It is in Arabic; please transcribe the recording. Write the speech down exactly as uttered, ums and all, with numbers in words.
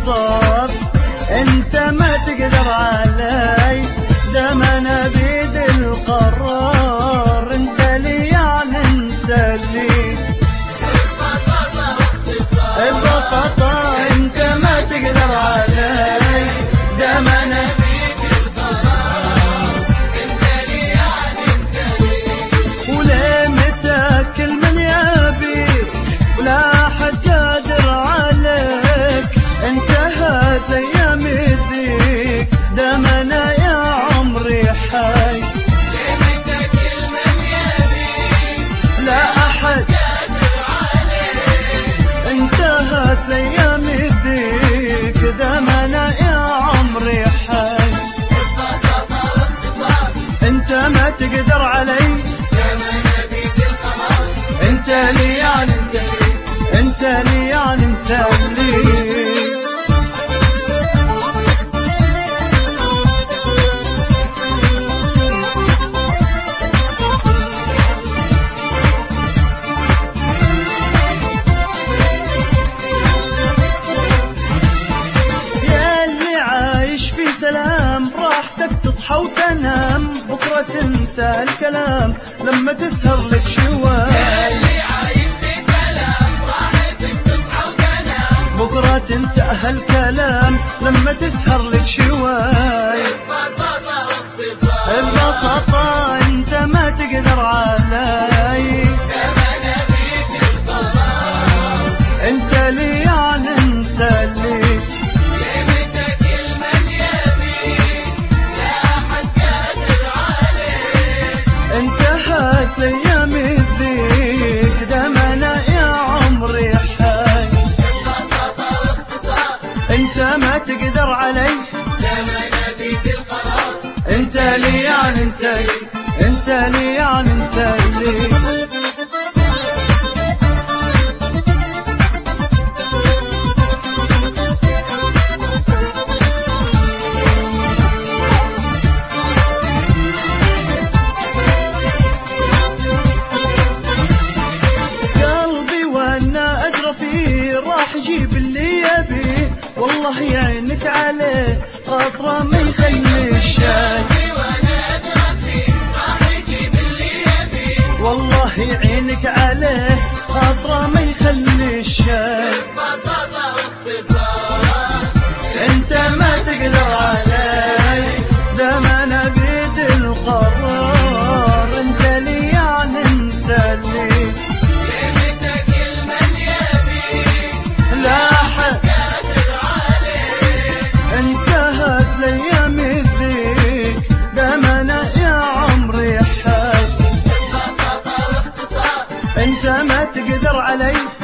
واختصار، انت ما تقدر علي، ده ما انا بيد القرار، انت لي يعني انت لي البساطة، انت ما تقدر علي، ده ما انا بيد القرار، انت لي يعني انت لي. وليه متاكل من يبيك ولا حد قادر عليك، انتهت ايام يديك، ده ما انا يا عمري حي. ليه متاكل من يبيك لا احد قادر عليك، انتهت ايام يديك، ده ما انا يا عمري حي. البساطة واختصار، انت ما تقدر علي، ده ما انا بيد القرار، انت لي يعني انت لي، انت لي يعني انت لي. سلام راحتك تصحى وتنام، بكرة تنسى الكلام لما تسهر لك شوال. يا اللي عايش في سلام راحتك تصحى وتنام، بكرة تنسى هالكلام لما تسهر لك شوال. البساطة واختصار، البساطة انت ما تقدر علي، ده ما انا بيد القرار، انت لي يعني انت لي. انتهت ايام يديك، ده ما انا يا عمري حي. البساطة واختصار، انت ما تقدر علي، ده ما انا بيد القرار، انت لي يعني انت لي، انت لي يعني انت لي. راح يجيب اللي يبيه، والله يعينك عليه خاطره ما يخلي الشاي. راح يجيب اللي يبيه، والله يعينك عليه خاطره ما يخلي الشاي. البساطة واختصار، انت ما تقدر علي، ده ما انا بيد القرار، انت لي يعني انت لي. لا أحد قادر عليك، انتهت الايام يديك، ده ما انا يا عمري حي. البساطة واختصار، انت ما تقدر علي.